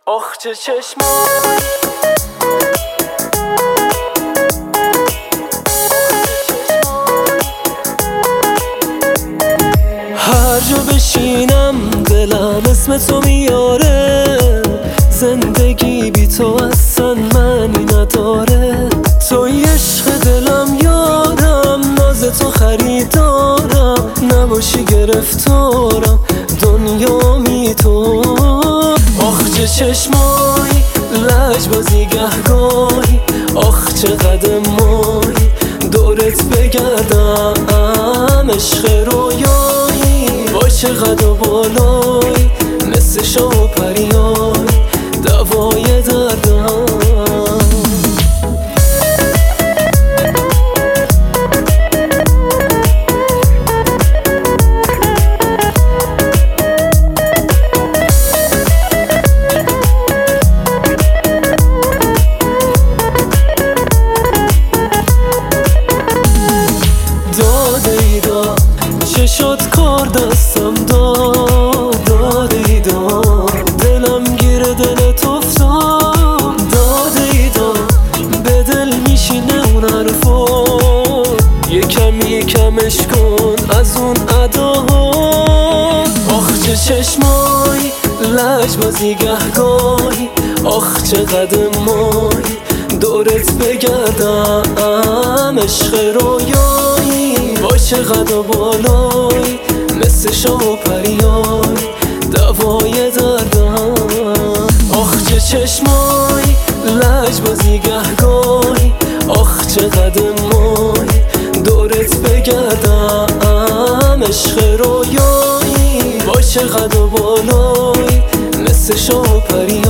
آخ چه چشمای هر جا بشینم دلم اسم تو میاره، زندگی بی تو اصلا معنی نداره. توی عشق دلم یارم، ناز تو خریدارم، نباشی گرفتارم دنیا می تو. آخ چه چشمایی لجبازی گهگاهی، آخ چه قدمایی دورت بگردم. عشق رویایی با چه قد و بالایی، مثل شاه و پریایی دوای دردم. چه شد کار دستم داده ای داد، دلم گیر دلت افتاد داده ای داد. به دل میشینه اون حرفا، یکمش کن از اون اداها. آخ چه چشمایی لجبازی گهگاهی، آخ چه قدمایی دورت بگردم. عشق رویایی با چه قد و بالایی، مثل شاه و پریایی دوای دردم. آخ چه چشمایی لجبازی گهگاهی، آخ چه قدمایی دورت بگردم. عشق رویایی با چه قد و بالایی، مثل شاه و پریایی